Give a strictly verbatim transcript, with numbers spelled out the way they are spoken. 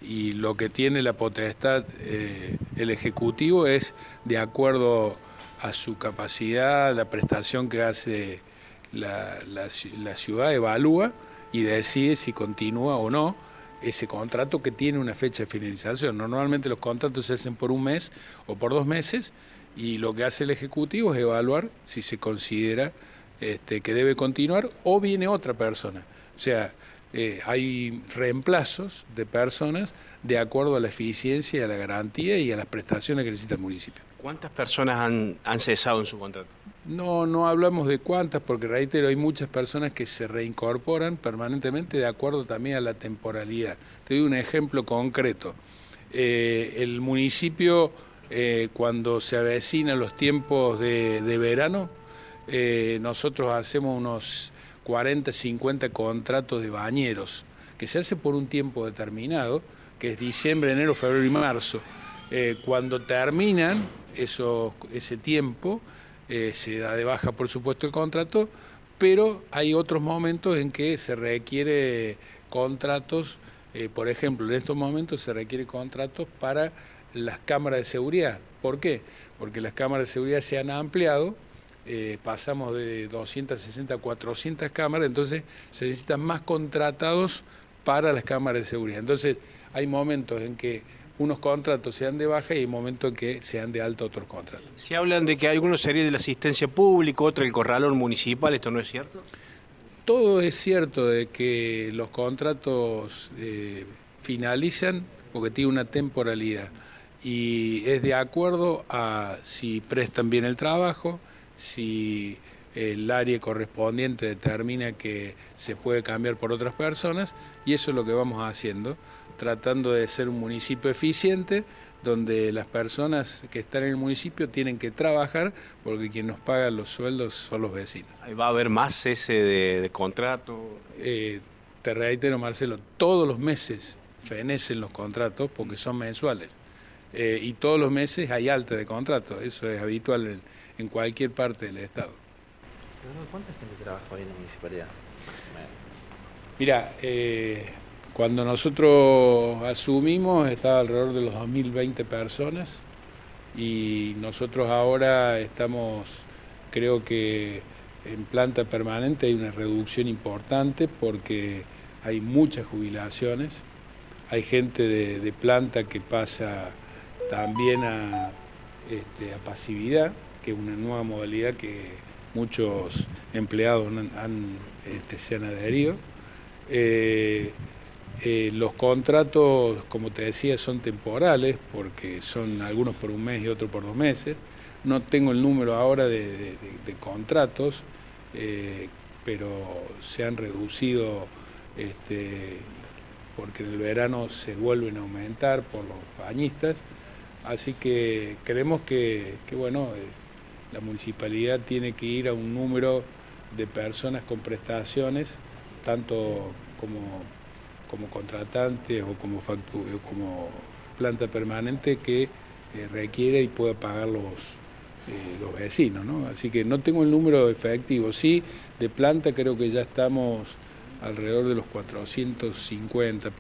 y lo que tiene la potestad eh, el Ejecutivo es, de acuerdo a su capacidad, la prestación que hace la, la, la ciudad, evalúa y decide si continúa o no ese contrato que tiene una fecha de finalización. Normalmente los contratos se hacen por un mes o por dos meses y lo que hace el Ejecutivo es evaluar si se considera este, que debe continuar o viene otra persona. O sea, eh, hay reemplazos de personas de acuerdo a la eficiencia, a la garantía y a las prestaciones que necesita el municipio. ¿Cuántas personas han, han cesado en su contrato? No, no hablamos de cuántas, porque reitero, hay muchas personas que se reincorporan permanentemente de acuerdo también a la temporalidad. Te doy un ejemplo concreto. Eh, el municipio, eh, cuando se avecinan los tiempos de, de verano, eh, nosotros hacemos unos cuarenta, cincuenta contratos de bañeros, que se hace por un tiempo determinado, que es diciembre, enero, febrero y marzo. Eh, cuando terminan eso, ese tiempo, Eh, se da de baja, por supuesto, el contrato, pero hay otros momentos en que se requiere contratos, eh, por ejemplo, en estos momentos se requiere contratos para las cámaras de seguridad. ¿Por qué? Porque las cámaras de seguridad se han ampliado, eh, pasamos de doscientas sesenta a cuatrocientas cámaras, entonces se necesitan más contratados para las cámaras de seguridad. Entonces hay momentos en que unos contratos se dan de baja y hay momentos en que se dan de alta otros contratos. Se hablan de que algunos serían de la asistencia pública, otro el corralón municipal, ¿esto no es cierto? Todo es cierto de que los contratos eh, finalizan porque tiene una temporalidad y es de acuerdo a si prestan bien el trabajo, si el área correspondiente determina que se puede cambiar por otras personas y eso es lo que vamos haciendo, tratando de ser un municipio eficiente donde las personas que están en el municipio tienen que trabajar porque quien nos paga los sueldos son los vecinos. ¿Va a haber más cese de, de contrato? Eh, te reitero, Marcelo, todos los meses fenecen los contratos porque son mensuales eh, y todos los meses hay alta de contratos, eso es habitual en, en cualquier parte del estado. ¿Cuánta gente trabaja hoy en la municipalidad? Mira, eh, cuando nosotros asumimos estaba alrededor de los dos mil veinte personas y nosotros ahora estamos, creo que en planta permanente hay una reducción importante porque hay muchas jubilaciones, hay gente de, de planta que pasa también a, este, a pasividad, que es una nueva modalidad que muchos empleados han, han, este, se han adherido. Eh, eh, los contratos, como te decía, son temporales, porque son algunos por un mes y otros por dos meses. No tengo el número ahora de, de, de, de contratos, eh, pero se han reducido este, porque en el verano se vuelven a aumentar por los bañistas. Así que creemos que, que bueno, eh, la municipalidad tiene que ir a un número de personas con prestaciones, tanto como, como contratantes o como, factu o como planta permanente que eh, requiere y pueda pagar los, eh, los vecinos, ¿no? Así que no tengo el número efectivo. Sí, de planta creo que ya estamos alrededor de los cuatrocientos cincuenta.